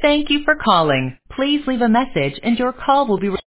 Thank you for calling. Please leave a message and your call will be